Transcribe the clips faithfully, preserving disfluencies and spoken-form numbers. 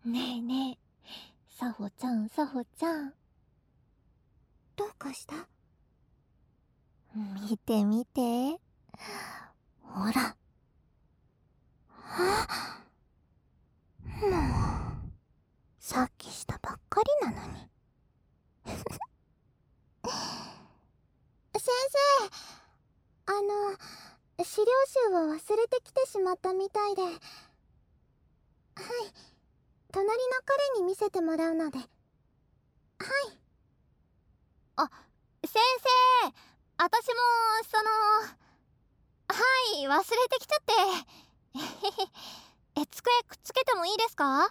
ねえねえ、さほちゃん、さほちゃん。 どうかした？ 見て見て。ほら。 あ、もう、さっきしたばっかりなのに。先生、あの、資料集を忘れてきてしまったみたいで。はい、隣の彼に見せてもらうので。はい。 あ、先生、私も、その、はい、忘れてきちゃって。えへへ。え、机くっつけてもいいですか？はい。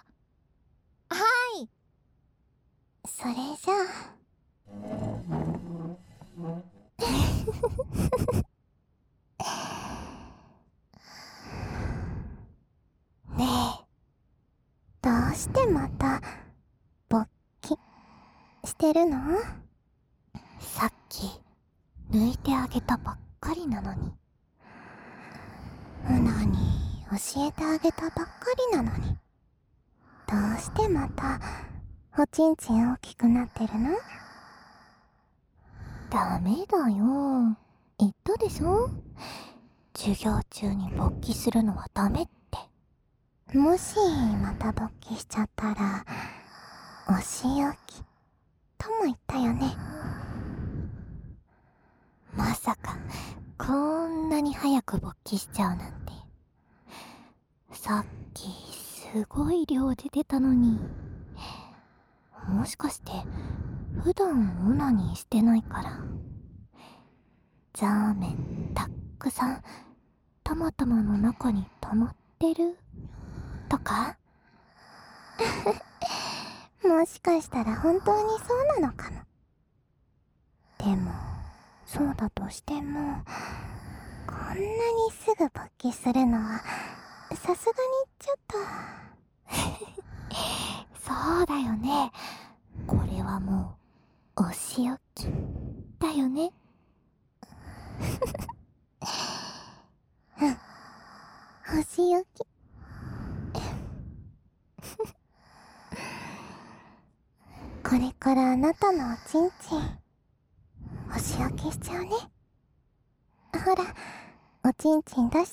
それじゃあ。ねえ、どうしてまた勃起してるの？ さっき抜いてあげたばっかりなのに。 うなに教えてあげたばっかりなのに、どうしてまたおちんちん大きくなってるの？ ダメだよ。言ったでしょ？授業中に勃起するのはダメって。 もしまた勃起しちゃったらお仕置きとも言ったよね。 まさかこんなに早く勃起しちゃうなんて。さっきすごい量出てたのに。もしかして普段オナニーしてないから、ザーメンたっくさんたまたまの中に溜まってるとか？ もしかしたら本当にそうなのかも。でもそうだとしても、こんなにすぐ勃起するのはさすがにちょっと。 そうだよね。これはもうお仕置きだよね。 うん、お仕置き。これからあなたのおちんちんお仕置きしちゃうね。ほら、おちんちん出して。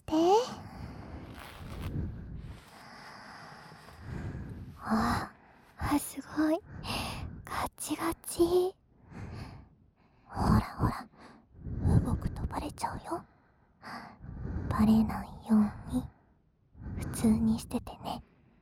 ああ、すごいガチガチ。ほらほら、動くとバレちゃうよ。バレないように普通にしててね。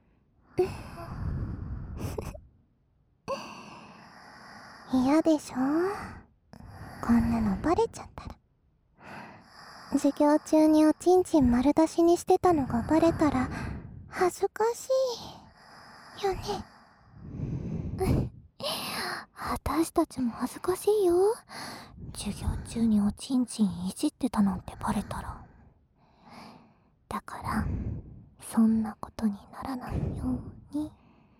嫌でしょ？こんなのバレちゃったら。授業中におちんちん丸出しにしてたのがバレたら恥ずかしいよね。 私たちも恥ずかしいよ。授業中におちんちんいじってたなんてバレたら。だからそんなことにならないように。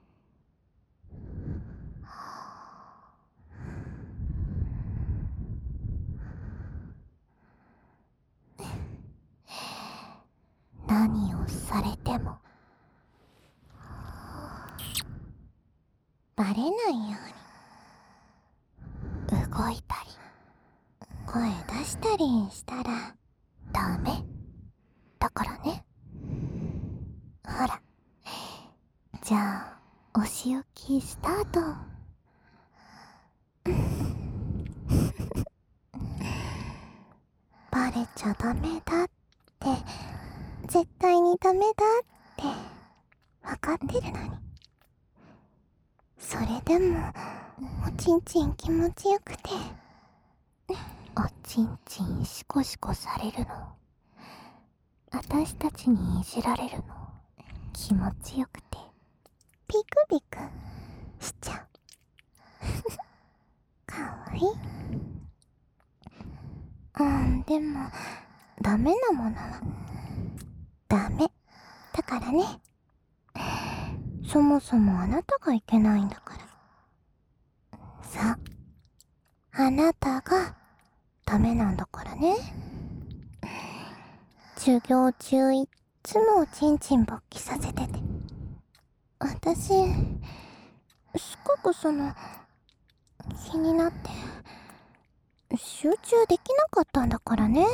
何をされてもバレないよ動いたりうに声出したりしたらダメだからね。ほら、じゃあお仕置きスタート。 バレちゃダメだって、絶対にダメだって分かってるのに、それでもおちんちん気持ちよくて。 おちんちんシコシコされるの、私たちにいじられるの気持ちよくてピクピクしちゃう。かわいい。うん、でもダメなものはダメだからね。そもそもあなたがいけないんだから。さあ、あなたがダメなんだからね。授業中いっつもおちんちん勃起させてて、 私、すごくその、気になって、集中できなかったんだからね。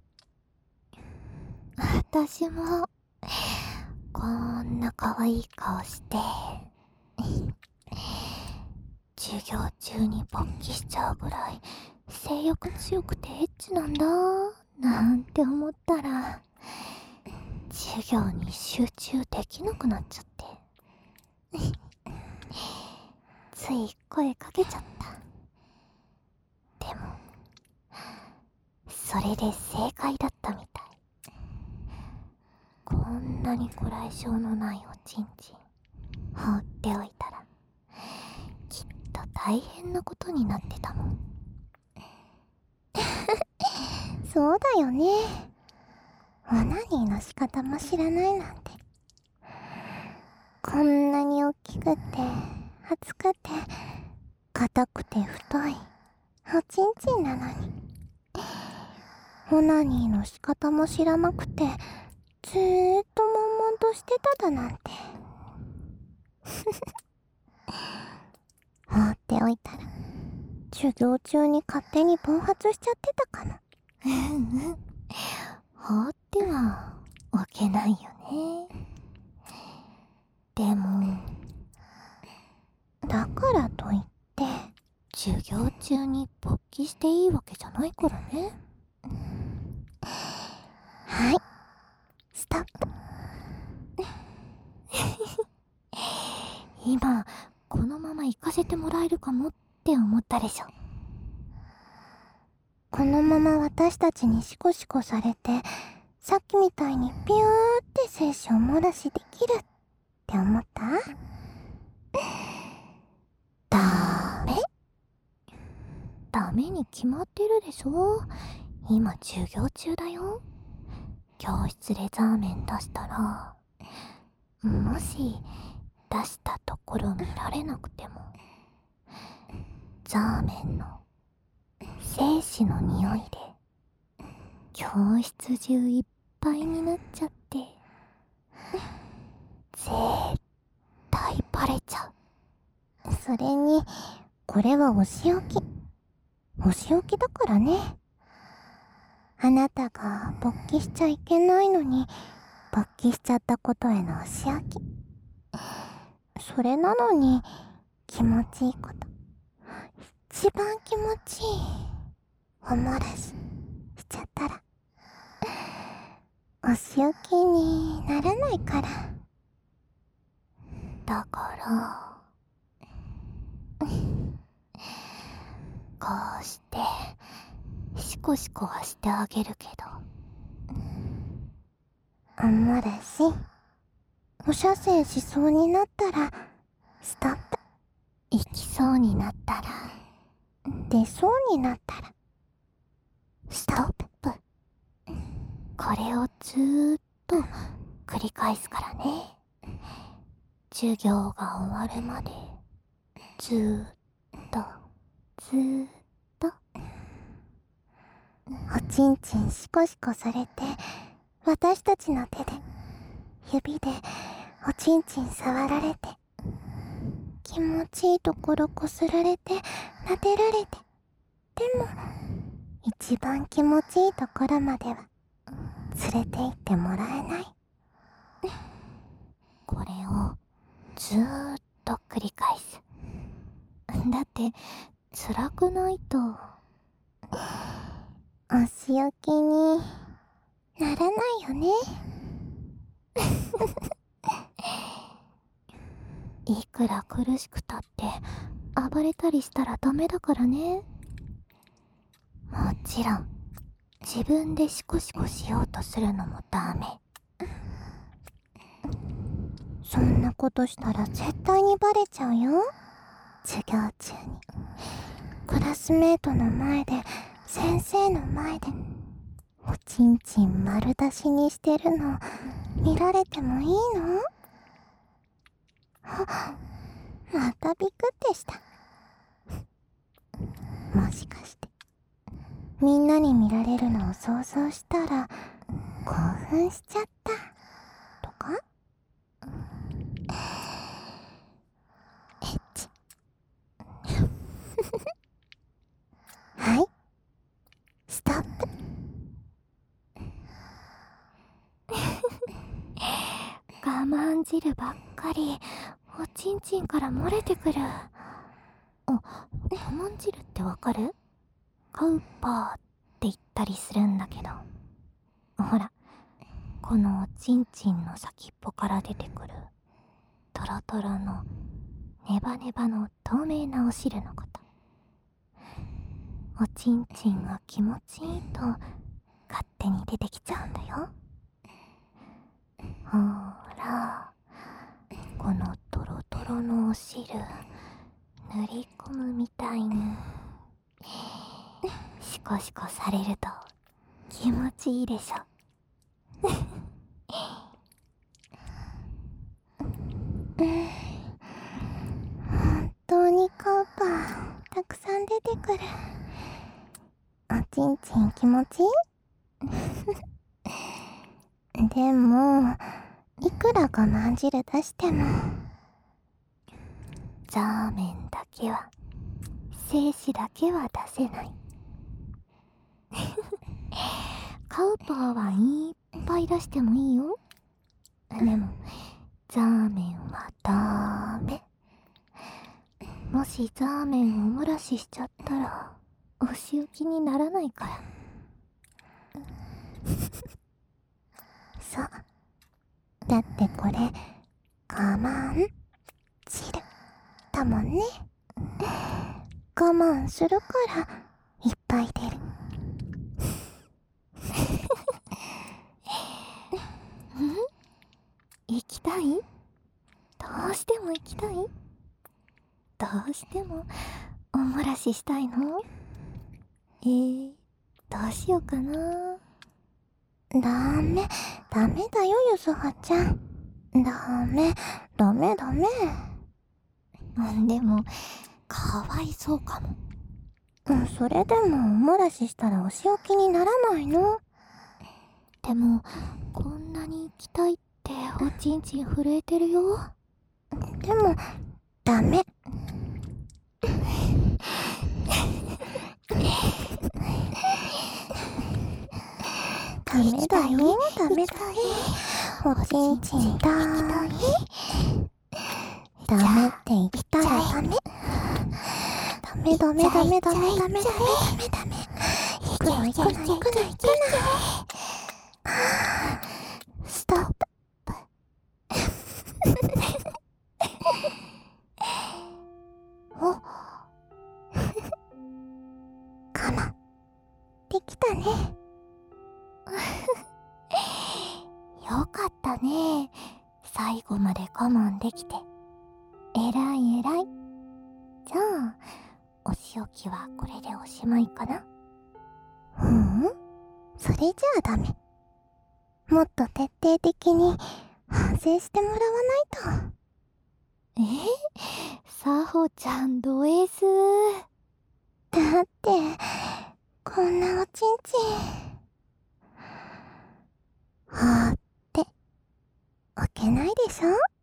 私も、こんな可愛い顔して、授業中に勃起しちゃうぐらい性欲強くてエッチなんだなんて思ったら、授業に集中できなくなっちゃって、つい声かけちゃった。でもそれで正解だったみたい。こんなにご来性のないおちんちん放っておいたらきっと大変なことになってたもん。 そうだよね。オナニーの仕方も知らないなんて。こんなに大きくて厚くて硬くて太いおちんちんなのに、オナニーの仕方も知らなくてずーっと悶々としてただなんて。放っておいたら授業中に勝手に暴発しちゃってたかも。 放ってはおけないよね。でもだからといって授業中に勃起していいわけじゃないからね。 はい、ストップ。 今このまま行かせてもらえるかもって思ったでしょ。 このまま私たちにシコシコされて、さっきみたいにピューって精子を漏らしできるって思った？ ダメ。ダメに決まってるでしょ。今授業中だよ。教室でザーメン出したら、もし出したところ見られなくても、ザーメンの精子の匂いで教室中いっぱいになっちゃって、絶対バレちゃう。それにこれはお仕置き。お仕置きだからね。あなたが勃起しちゃいけないのに勃起しちゃったことへのお仕置き。それなのに気持ちいいこと、一番気持ちいいお漏らししちゃったらお仕置きにならないから。 だからこうしてシコシコはしてあげるけど、 お漏らしお射精しそうになったらストップ。 行きそうになったら、 出そうになったらストップ。これをずーっと繰り返すからね。授業が終わるまでずーっとずーっと。 おちんちんシコシコされて、私たちの手で指でおちんちん触られて、気持ちいいところこすられて撫でられて、でも一番気持ちいいところまでは連れて行ってもらえない。 これをずーっと繰り返す。だって辛くないとお仕置きにならないよね。 いくら苦しくたって暴れたりしたらダメだからね。もちろん自分でシコシコしようとするのもダメ。 そんなことしたら絶対にバレちゃうよ。授業中にクラスメートの前で先生の前でおちんちん丸出しにしてるの見られてもいいの？あ、またビクってした。もしかしてみんなに見られるのを想像したら興奮しちゃったとか？ まん汁ばっかりおちんちんから漏れてくる。あ、我慢汁ってわかる？カウパーって言ったりするんだけど、ほら、このおちんちんの先っぽから出てくるトロトロのネバネバの透明なお汁のこと。おちんちんが気持ちいいと勝手に出てきちゃうんだよ。ほら、このトロトロのお汁塗り込むみたいにシコシコされると気持ちいいでしょ。 本当にカウパーたくさん出てくる。おちんちん気持ちいい？でもいくら我慢汁出してもザーメンだけは、精子だけは出せない。カウパーはいっぱい出してもいいよ。でもザーメンはダメ。もしザーメンをお漏らししちゃったらお仕置きにならないから。 そう。だってこれ我慢汁だもんね。我慢するからいっぱい出る。 行きたい？どうしても行きたい？どうしてもお漏らししたいの？えー、どうしようかな。 ダメ、ダメだよ、ゆずはちゃん。ダメ、ダメダメ。 でも、かわいそうかも。 うん、それでもお漏らししたらお仕置きにならないの？ でも、こんなに行きたいっておちんちん震えてるよ。 でも、ダメ。ダメだよ、ダメだよ。おちんちんダメ。ダメって言ったらダメ。ダメダメダメダメダメダメダメダメ。行くの行くの行くの行くの。ストップ。お我慢できたね。 よかったね。最後まで我慢できて。えらいえらい。じゃあ、お仕置きはこれでおしまいかな。 ううん、それじゃあダメ。もっと徹底的に反省してもらわないと。 えさほちゃんド S。 だってこんなおちんちん放っておけないでしょ。